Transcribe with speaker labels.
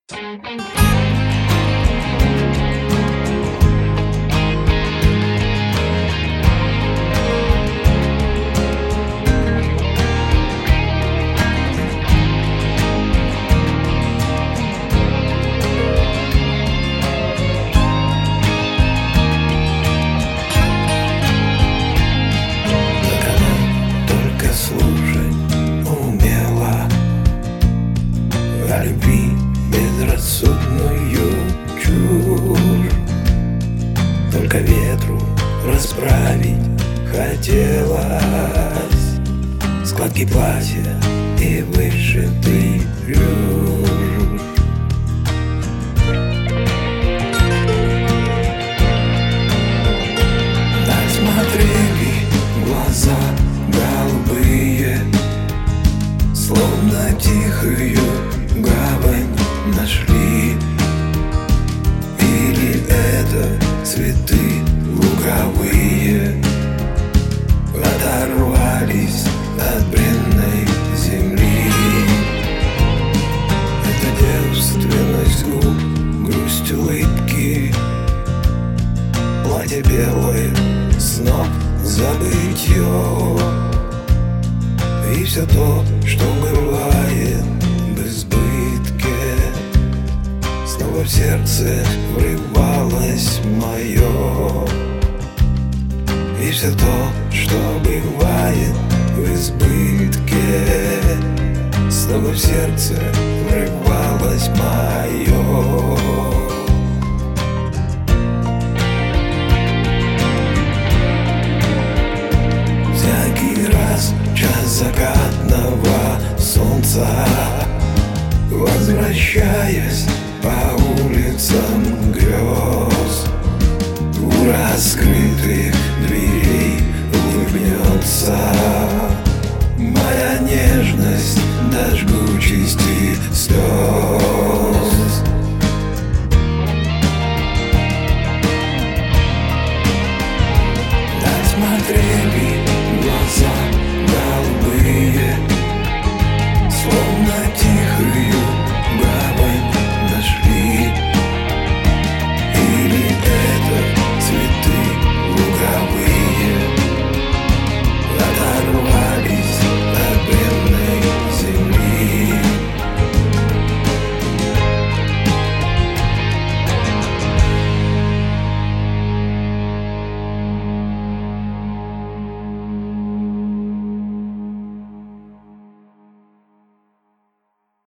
Speaker 1: О любви безрассудную чушь только ветру расправить хотелось складки платья и вышитый рюш. Так смотрели глаза голубые, словно тихую гавань нашли. Или это цветы луговые оторвались от бренной земли? Это девственность губ, грусть улыбки, платье белое, сноп забытье. И все то, что бывает в избытке, снова в сердце врывалось мое. И все то, что бывает в избытке, снова в сердце врывалось мое. Час закатного солнца, возвращаясь по улицам грез, у раскрытых дверей улыбнется